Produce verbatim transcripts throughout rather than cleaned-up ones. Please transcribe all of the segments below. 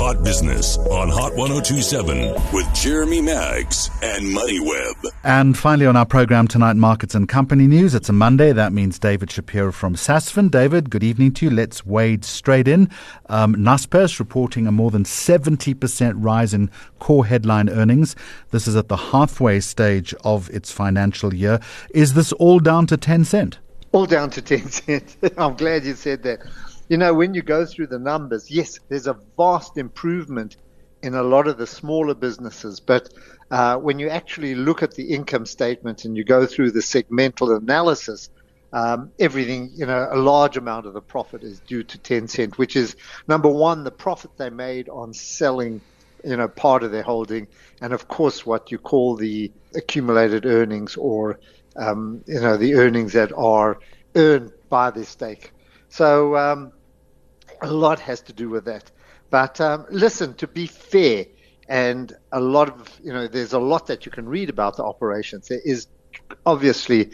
Hot Business on Hot one oh two point seven with Jeremy Maggs and MoneyWeb. And finally on our program tonight, markets and company news. It's a Monday. That means David Shapiro from Sasfin. David, good evening to you. Let's wade straight in. Um, Naspers reporting a more than seventy percent rise in core headline earnings. This is at the halfway stage of its financial year. Is this all down to Tencent? All down to Tencent. I'm glad you said that. You know, when you go through the numbers, yes, there's a vast improvement in a lot of the smaller businesses. But uh, when you actually look at the income statement and you go through the segmental analysis, um, everything, you know, a large amount of the profit is due to Tencent, which is, number one, the profit they made on selling, you know, part of their holding. And, of course, what you call the accumulated earnings or, um, you know, the earnings that are earned by their stake. So, um, a lot has to do with that. But um, listen, to be fair, and a lot of, you know, there's a lot that you can read about the operations. There is obviously,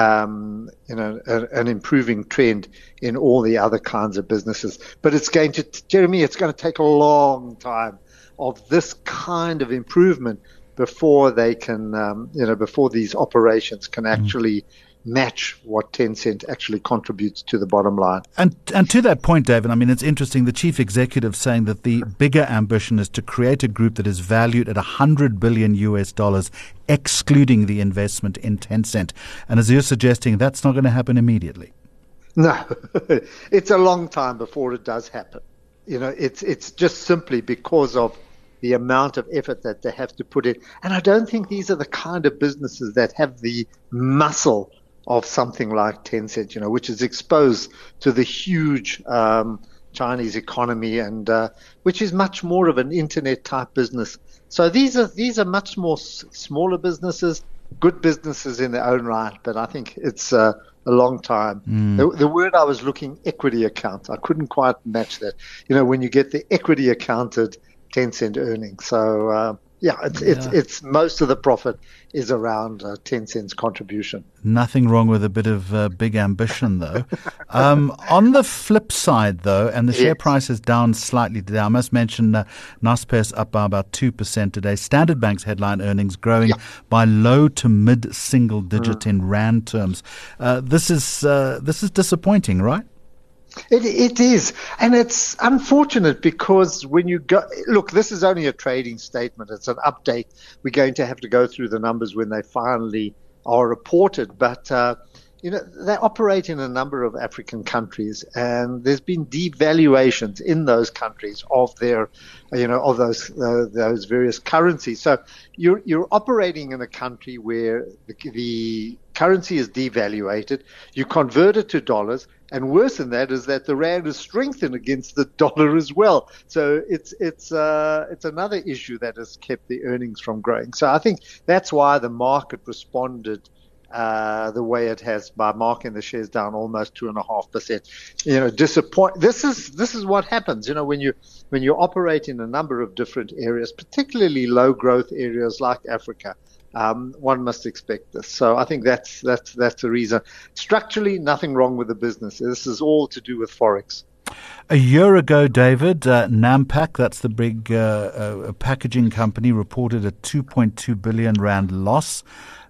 um, you know, a, an improving trend in all the other kinds of businesses. But it's going to, Jeremy, it's going to take a long time of this kind of improvement before they can, um, you know, before these operations can actually mm. match what Tencent actually contributes to the bottom line. And and to that point, David, I mean, it's interesting, the chief executive saying that the bigger ambition is to create a group that is valued at one hundred billion U S dollars, excluding the investment in Tencent. And as you're suggesting, that's not going to happen immediately. No, it's a long time before it does happen. You know, it's it's just simply because of the amount of effort that they have to put in. And I don't think these are the kind of businesses that have the muscle of something like Tencent, you know, which is exposed to the huge um, Chinese economy and uh, which is much more of an internet type business. So these are these are much more s- smaller businesses, good businesses in their own right. But I think it's uh, a long time. Mm. The, the word I was looking, equity account. I couldn't quite match that. You know, when you get the equity accounted Tencent earnings. So uh, yeah, it's yeah. it's it's most of the profit is around uh, Tencent's contribution. Nothing wrong with a bit of uh, big ambition, though. um, on the flip side, though, and the yes. share price is down slightly today. I must mention uh, Naspers up by about two percent today. Standard Bank's headline earnings growing yeah. by low to mid single digit mm. in rand terms. Uh, this is uh, this is disappointing, right? It, it is. And it's unfortunate because when you go, look, this is only a trading statement. It's an update. We're going to have to go through the numbers when they finally are reported. But, uh, you know, they operate in a number of African countries, and there's been devaluations in those countries of their, you know, of those uh, those various currencies. So you're you're operating in a country where the, the currency is devaluated. You convert it to dollars, and worse than that is that the rand is strengthened against the dollar as well. So it's it's uh, it's another issue that has kept the earnings from growing. So I think that's why the market responded Uh, the way it has by marking the shares down almost two and a half percent. You know, disappoint. This is this is what happens. You know, when you when you operate in a number of different areas, particularly low growth areas like Africa, um, one must expect this. So I think that's that's that's the reason. Structurally, nothing wrong with the business. This is all to do with forex. A year ago, David, uh, Nampak, that's the big uh, uh, packaging company, reported a two point two billion rand loss.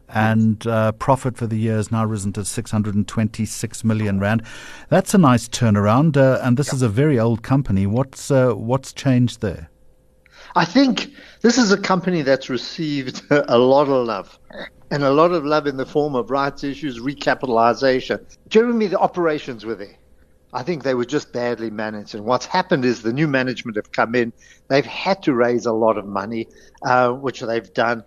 And uh, profit for the year has now risen to six hundred twenty-six million rand. That's a nice turnaround, uh, and this yeah. is a very old company. What's uh, what's changed there? I think this is a company that's received a lot of love, and a lot of love in the form of rights issues, recapitalization. Jeremy, the operations were there. I think they were just badly managed. And what's happened is the new management have come in. They've had to raise a lot of money, uh, which they've done.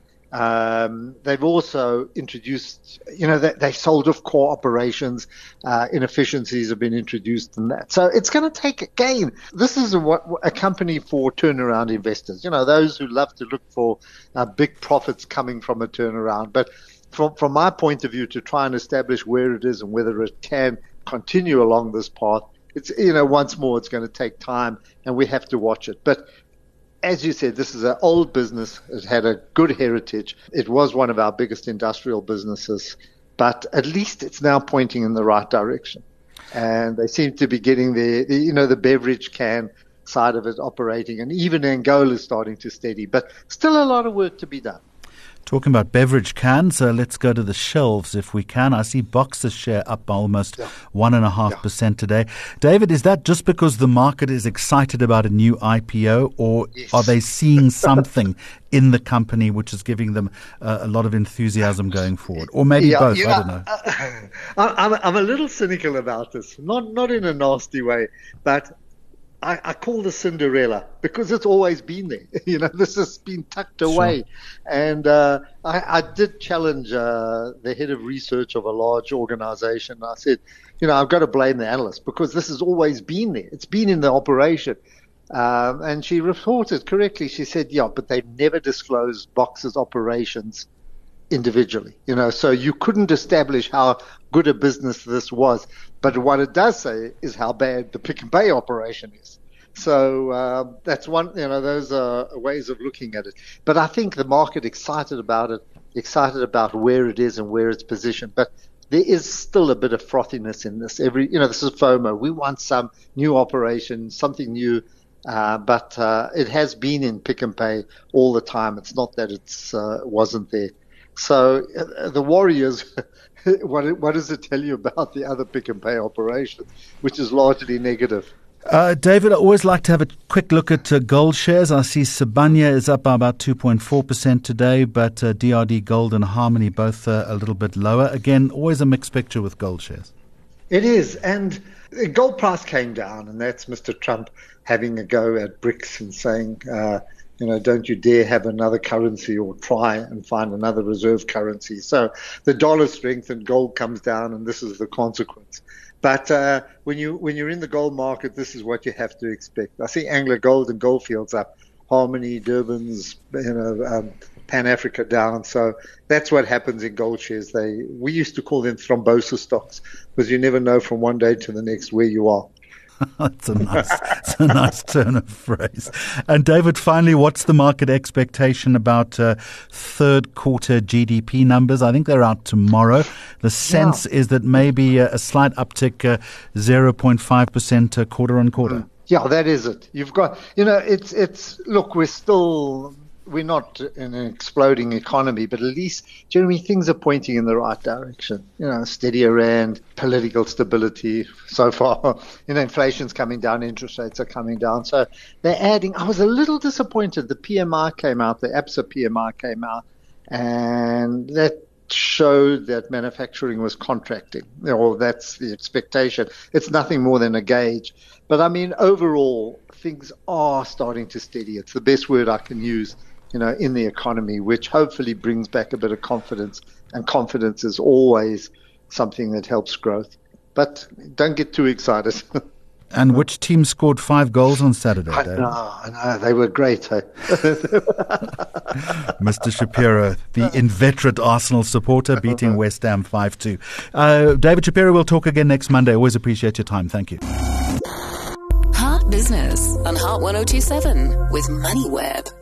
Um, they've also introduced, you know, they, they sold off core operations, uh, inefficiencies have been introduced in that. So it's going to take, again, this is a, a company for turnaround investors, you know, those who love to look for uh, big profits coming from a turnaround. But from, from my point of view, to try and establish where it is and whether it can continue along this path, it's, you know, once more, it's going to take time and we have to watch it. But as you said, this is an old business. It had a good heritage. It was one of our biggest industrial businesses, but at least it's now pointing in the right direction. And they seem to be getting the, the you know, the beverage can side of it operating, and even Angola is starting to steady, but still a lot of work to be done. Talking about beverage cans, uh, let's go to the shelves if we can. I see Boxer's share up by almost yeah. one and a half yeah. percent today. David, is that just because the market is excited about a new I P O, or yes. are they seeing something in the company which is giving them uh, a lot of enthusiasm going forward? Or maybe yeah, both, you know, I don't know. Uh, I'm, I'm a little cynical about this, not not in a nasty way, but I, I call the Cinderella because it's always been there. You know, this has been tucked away. Sure. And uh, I, I did challenge uh, the head of research of a large organization. I said, you know, I've got to blame the analyst because this has always been there. It's been in the operation. Um, and she reported correctly. She said, yeah, but they've never disclosed Boxer's operations individually. You know, so you couldn't establish how good a business this was. But what it does say is how bad the Pick n Pay operation is. So uh, that's one, you know, those are ways of looking at it. But I think the market excited about it, excited about where it is and where it's positioned. But there is still a bit of frothiness in this. Every, you know, this is FOMO. We want some new operation, something new. Uh, but uh, it has been in Pick n Pay all the time. It's not that it's uh, wasn't there. So uh, the Warriors, what, what does it tell you about the other Pick n Pay operations, which is largely negative? Uh, David, I always like to have a quick look at uh, gold shares. I see Sibanye is up by about two point four percent today, but uh, D R D Gold and Harmony both uh, a little bit lower. Again, always a mixed picture with gold shares. It is, and the gold price came down, and that's Mister Trump having a go at BRICS and saying, uh, you know, don't you dare have another currency or try and find another reserve currency. So the dollar strengthens, gold comes down, and this is the consequence. But uh, when you when you're in the gold market, this is what you have to expect. I see Anglo Gold and Goldfields up, Harmony, Durban's, you know, um, Pan Africa down. So that's what happens in gold shares. They we used to call them thrombosis stocks because you never know from one day to the next where you are. That's a nice, that's a nice turn of phrase. And David, finally, what's the market expectation about uh, third quarter G D P numbers? I think they're out tomorrow. The sense yeah. is that maybe a, a slight uptick, uh, zero point five percent uh, quarter on quarter. Mm. Yeah, that is it. You've got, you know, it's, it's, look, we're still, we're not in an exploding economy, but at least, Jeremy, things are pointing in the right direction. You know, steadier rand, political stability so far. You know, inflation's coming down, interest rates are coming down. So they're adding. I was a little disappointed. The P M I came out, the ABSA P M I came out, and that showed that manufacturing was contracting. You know, that's the expectation. It's nothing more than a gauge. But I mean, overall, things are starting to steady. It's the best word I can use, you know, in the economy, which hopefully brings back a bit of confidence. And confidence is always something that helps growth. But don't get too excited. And which team scored five goals on Saturday, I Dave? know, I know. They were great. Hey? Mister Shapiro, the inveterate Arsenal supporter, beating West Ham five two. Uh, David Shapiro, we'll talk again next Monday. Always appreciate your time. Thank you. Heart Business on Heart one oh two seven with MoneyWeb.